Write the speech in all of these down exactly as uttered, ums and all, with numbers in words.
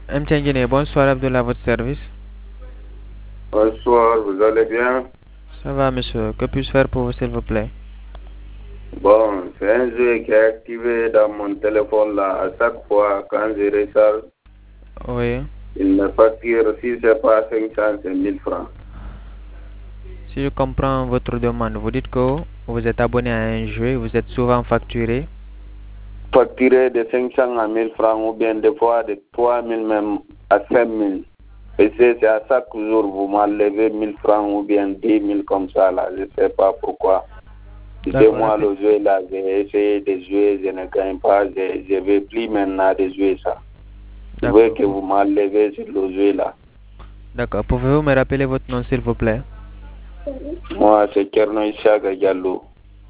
M T N Guinée, bonsoir Abdullah, à votre service. Bonsoir, vous allez bien? Ça va, monsieur. Que puis-je faire pour vous, s'il vous plaît? Bon, c'est un jeu qui est activé dans mon téléphone là. À chaque fois, quand je recharge, Oui. il me facture, si c'est pas cinq cents, c'est mille francs. Si je comprends votre demande, vous dites que vous êtes abonné à un jeu, vous êtes souvent facturé. Facturé de cinq cents à mille francs ou bien des fois de trois mille même à cinq mille. Et c'est à chaque jour, vous m'enlevez mille francs ou bien dix mille comme ça là. Je sais pas pourquoi. Deux mois le jeu là, j'ai essayé de jouer, je ne gagne pas, je ne vais plus maintenant de jouer ça. Je veux que vous m'enlevez sur le jeu là. D'accord. Pouvez-vous me rappeler votre nom, s'il vous plaît? Moi, c'est Kerno Ishaga Diallo.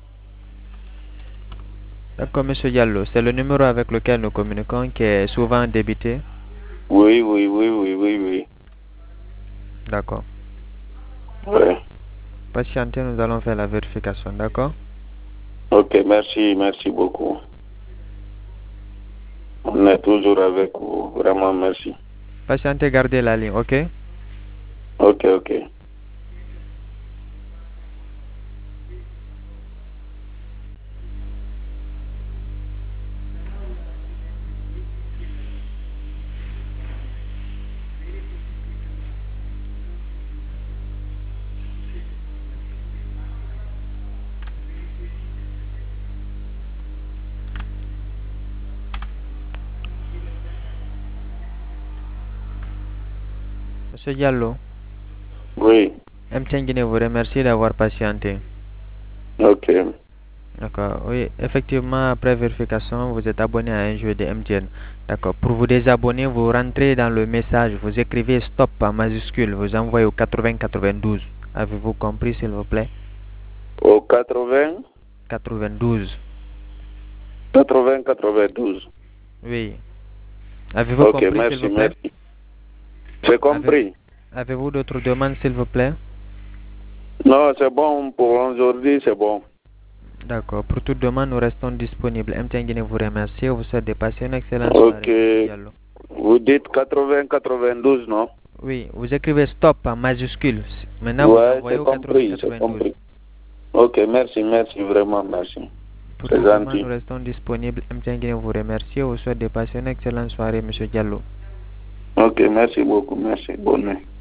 D'accord, monsieur Diallo. C'est le numéro avec lequel nous communiquons qui est souvent débité? Oui, oui, oui, oui, oui, oui. D'accord. Oui. Patientez, nous allons faire la vérification, d'accord? Ok, merci, merci beaucoup. On est toujours avec vous, vraiment merci. Patientez, gardez la ligne, ok? Ok, ok. Monsieur Diallo. Oui. M T N Guinée vous remercie d'avoir patienté. Ok. D'accord, oui, effectivement, après vérification, vous êtes abonné à un jeu de M T N. D'accord, pour vous désabonner, vous rentrez dans le message, vous écrivez stop en majuscule, vous envoyez au quatre-vingts quatre-vingt-douze. Avez-vous compris, s'il vous plaît? Au quatre-vingts quatre-vingt-douze. quatre-vingts quatre-vingt-douze. Oui. Avez-vous Ok, compris, s'il merci, vous plaît? merci. J'ai compris. Avez-vous d'autres demandes, s'il vous plaît? Non, c'est bon pour aujourd'hui, c'est bon. D'accord, pour toute demande, nous restons disponibles. M T N Guinée vous remercie et vous souhaite de passer une excellente Ok. soirée, monsieur Diallo. Vous dites quatre-vingts quatre-vingt-douze, non? Oui, vous écrivez stop en majuscule. Maintenant, vous Ouais, envoyez j'ai au quatre-vingts compris, j'ai quatre-vingt-douze. compris. Ok, merci, merci, vraiment, merci. Pour C'est toute demande, gentil. nous restons disponibles. M T N Guinée vous remercie et vous souhaite de passer une excellente soirée, monsieur Diallo. Ok, merci beaucoup, merci. Bonne nuit.